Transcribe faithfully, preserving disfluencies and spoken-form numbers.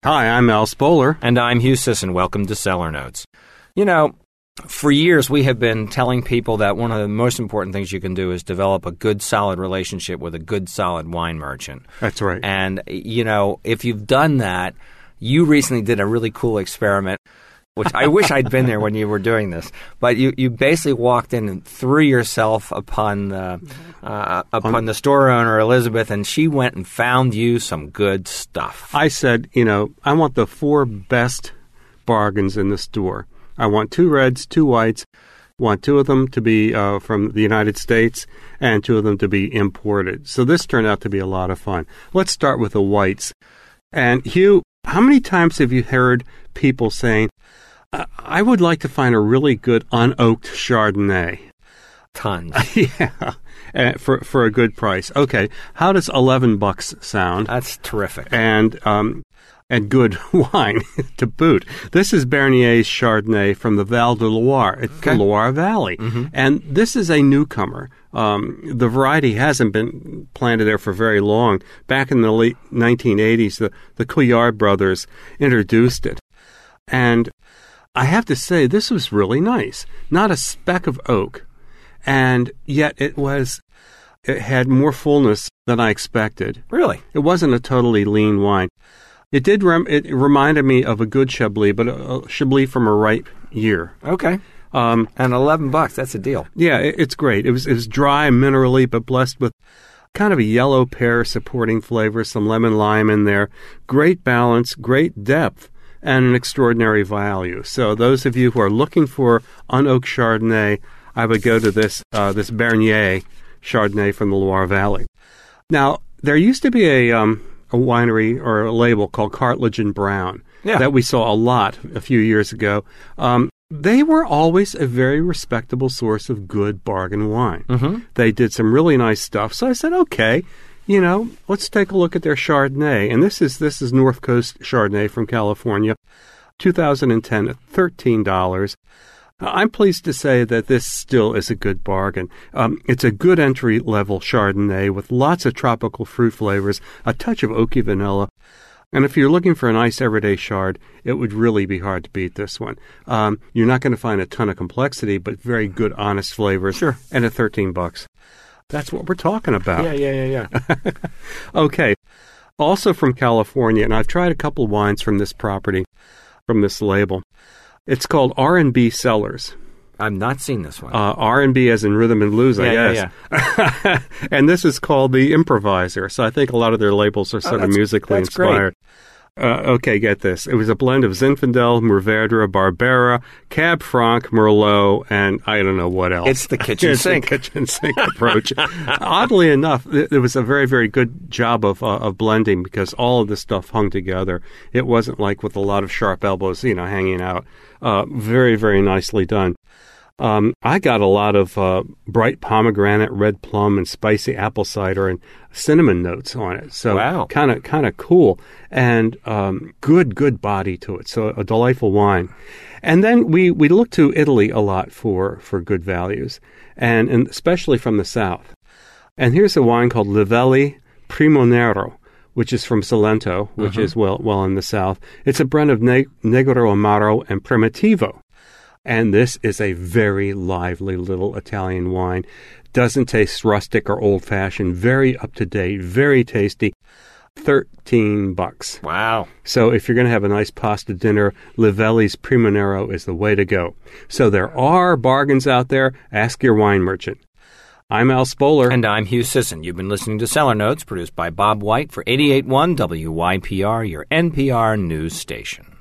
Hi, I'm Al Spoler. And I'm Hugh Sisson. Welcome to Cellar Notes. You know, for years we have been telling people that one of the most important things you can do is develop a good, solid relationship with a good, solid wine merchant. That's right. And, you know, if you've done that, you recently did a really cool experiment, which I wish I'd been there when you were doing this. But you, you basically walked in and threw yourself upon the, uh, upon the store owner, Elizabeth, and she went and found you some good stuff. I said, you know, I want the four best bargains in the store. I want two reds, two whites. I want two of them to be uh, from the United States and two of them to be imported. So this turned out to be a lot of fun. Let's start with the whites. And Hugh, how many times have you heard people saying, I would like to find a really good unoaked Chardonnay? Tons. Yeah, uh, for for a good price. Okay, how does eleven bucks sound? That's terrific. And um, and good wine to boot. This is Bernier's Chardonnay from the Val de Loire. It's okay. the Loire Valley. Mm-hmm. And this is a newcomer. Um, the variety hasn't been planted there for very long. Back in the late nineteen eighties, the, the Couillard brothers introduced it. And I have to say, this was really nice. Not a speck of oak. And yet it was, it had more fullness than I expected. Really? It wasn't a totally lean wine. It did, rem- it reminded me of a good Chablis, but a, a Chablis from a ripe year. Okay. Um, and eleven bucks, that's a deal. Yeah, it, it's great. It was, it was dry, minerally, but blessed with kind of a yellow pear supporting flavor, some lemon lime in there. Great balance, great depth, and an extraordinary value. So those of you who are looking for unoaked Chardonnay, I would go to this uh, this Bernier Chardonnay from the Loire Valley. Now, there used to be a um, a winery or a label called Cartledge and Brown yeah. that we saw a lot a few years ago. Um, they were always a very respectable source of good bargain wine. Mm-hmm. They did some really nice stuff. So I said, okay, you know, let's take a look at their Chardonnay. And this is this is North Coast Chardonnay from California, two thousand ten at thirteen dollars. I'm pleased to say that this still is a good bargain. Um, it's a good entry-level Chardonnay with lots of tropical fruit flavors, a touch of oaky vanilla. And if you're looking for a nice everyday Chard, it would really be hard to beat this one. Um, you're not going to find a ton of complexity, but very good, honest flavors. Sure. And at thirteen bucks. That's what we're talking about. Yeah, yeah, yeah, yeah. Okay. Also from California, and I've tried a couple wines from this property, from this label. It's called R and B Cellars. I've not seen this one. Uh, R and B as in rhythm and blues, I yeah, guess. Yeah, yeah. And this is called The Improviser. So I think a lot of their labels are sort oh, of musically that's inspired. Uh, okay, get this. It was a blend of Zinfandel, Mourvedre, Barbera, Cab Franc, Merlot, and I don't know what else. It's the kitchen it's sink. The kitchen sink approach. Oddly enough, it, it was a very, very good job of uh, of blending because all of this stuff hung together. It wasn't like with a lot of sharp elbows, you know, hanging out. Uh, very, very nicely done. Um, I got a lot of uh, bright pomegranate, red plum, and spicy apple cider and cinnamon notes on it. So wow. kind of kind of cool and um, good, good body to it. So a delightful wine. And then we, we look to Italy a lot for, for good values, and, and especially from the south. And here's a wine called Livelli Primo Nero, which is from Salento, which uh-huh. is well well in the south. It's a blend of ne- Negro Amaro and Primitivo. And this is a very lively little Italian wine. Doesn't taste rustic or old-fashioned. Very up-to-date, very tasty. Thirteen bucks. Wow. So if you're going to have a nice pasta dinner, Livelli's Primo Nero is the way to go. So there are bargains out there. Ask your wine merchant. I'm Al Spoler. And I'm Hugh Sisson. You've been listening to Cellar Notes, produced by Bob White for eighty-eight point one W Y P R, your N P R news station.